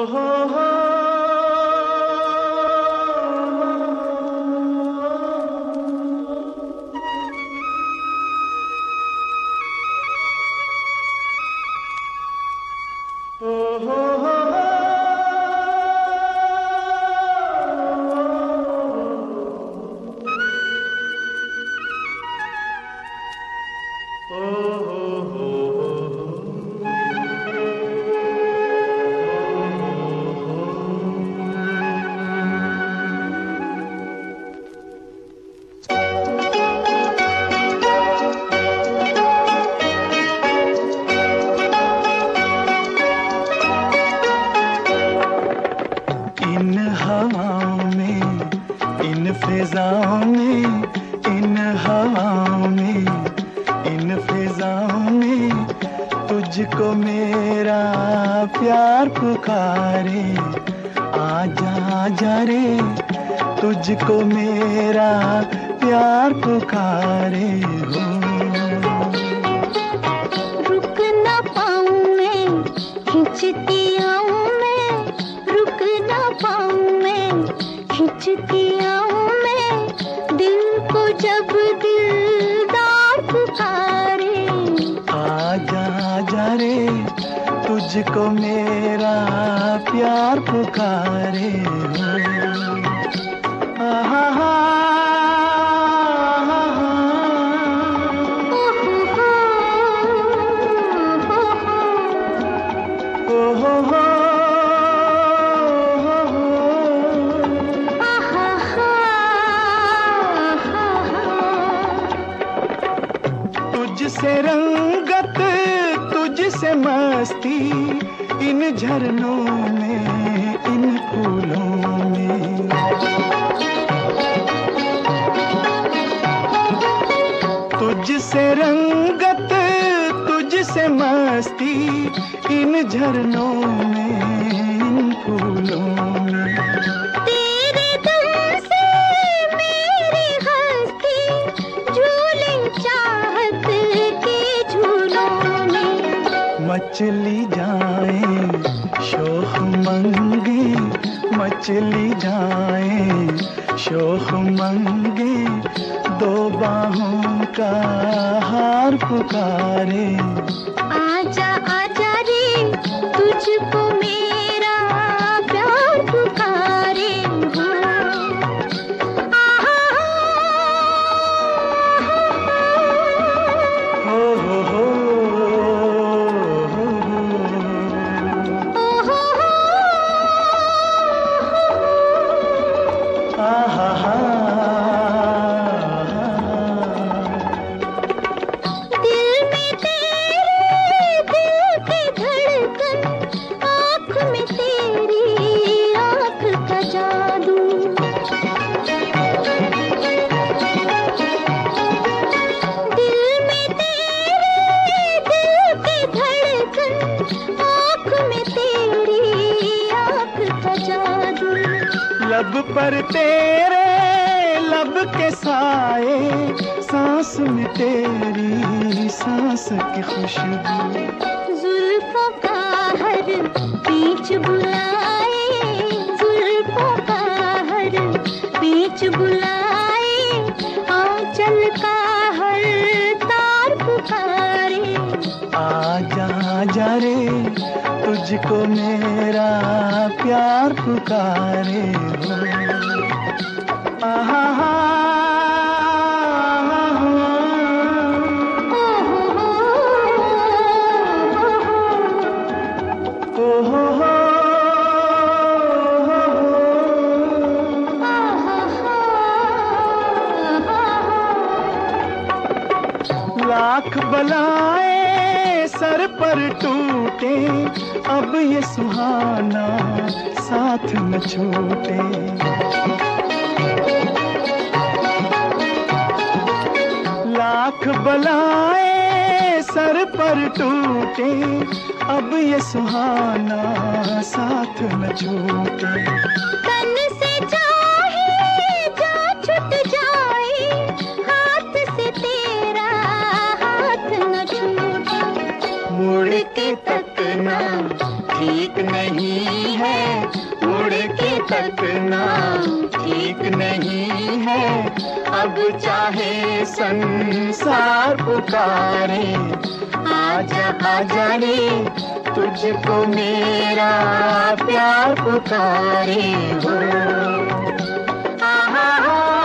हो इन हवाओं में, इन फिजाओं में, इन हवाओं में, इन फिजाओं में तुझको मेरा प्यार पुकारे। आजा आजा रे, तुझको मेरा प्यार पुकारे हो। रुक ना पाऊं मैं, खिंचती आऊं मैं, रुक ना पाऊं मैं, खिंचती आऊं मैं, दिल को जब दिलदार पुकारे। आजा आजा रे, तुझको मेरा प्यार पुकारे हो। आहा हा, तुझसे रंगत, तुझसे मस्ती, इन झरनों में, इन फूलों में। तुझसे रंगत, तुझसे मस्ती, इन झरनों में, इन फूलों में। तेरे दम से मेरी हस्ती झूले चाहत के झूलों में। मचली जाए शोख मंगे, मचली जाए शोख मंगे, दो बाहों का हार पुकारे। आजा आजा रे, तुझको मेरा प्यार पुकारे हो। लब पर तेरे लब के साए, सांस में तेरी सांस की खुशबू। जुल्फों का हर बीच बुलाए, जुल्फों का हर बीच बुलाए, आंचल का हर तार पुकारे। आजा आजा रे, तुझको मेरा प्यार पुकारे हो। आहा हा, लाख बलाएं सर पर टूटे, अब ये सुहाना साथ न छूटे। लाख बलाएं सर पर टूटे, अब ये सुहाना साथ न छूटे। तन से चाहे जा छूट जाए, हाथ से तेरा हाथ न छूटे। मुड़ के तकना ठीक नहीं है, उड़ के तकना ठीक नहीं है। अब चाहे संसार पुकारे, आजा आजा रे, तुझको मेरा प्यार पुकारे हो। आहा